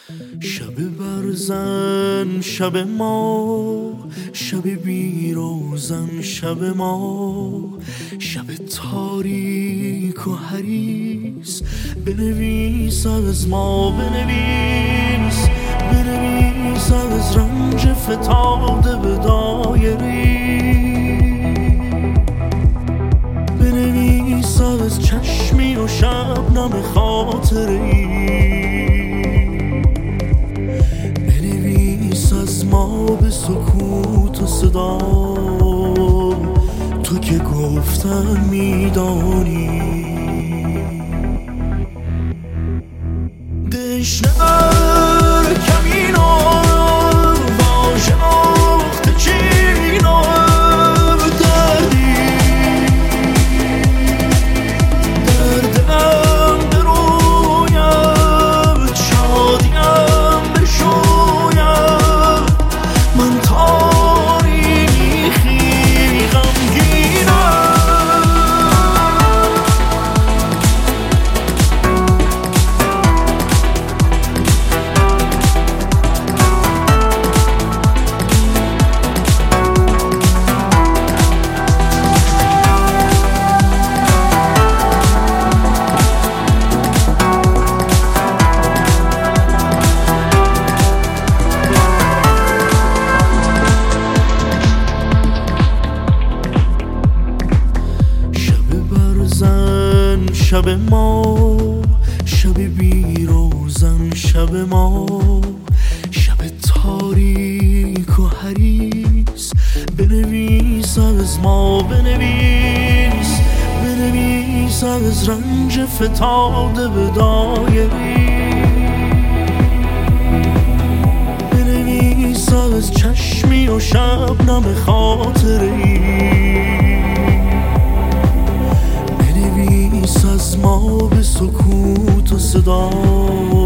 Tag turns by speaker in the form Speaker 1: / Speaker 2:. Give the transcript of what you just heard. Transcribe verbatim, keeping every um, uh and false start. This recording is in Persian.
Speaker 1: شب برزن شب ما، شب بیروزن شب ما، شب تاریک و حریص. بنویس از ما، بنویس بنویس از رنج فتاده به دایری، بنویس از چشمی و شبنم خاطری، بنویس از ما به سکوت و صدا، تو که گفتن میدانی. دشنر کمینو با شناخت چینو دردی، دردم برویم شادیم بشویم، من تاریخی غمگینم. شب ما، شب بیروزن شب ما، شب تاریک و حریص. بنویس از ما، بنویس بنویس از رنج فتاده به دایری، بنویس از چشمی و شبنم خاطری، بنویس از ما به سکوت و صدا،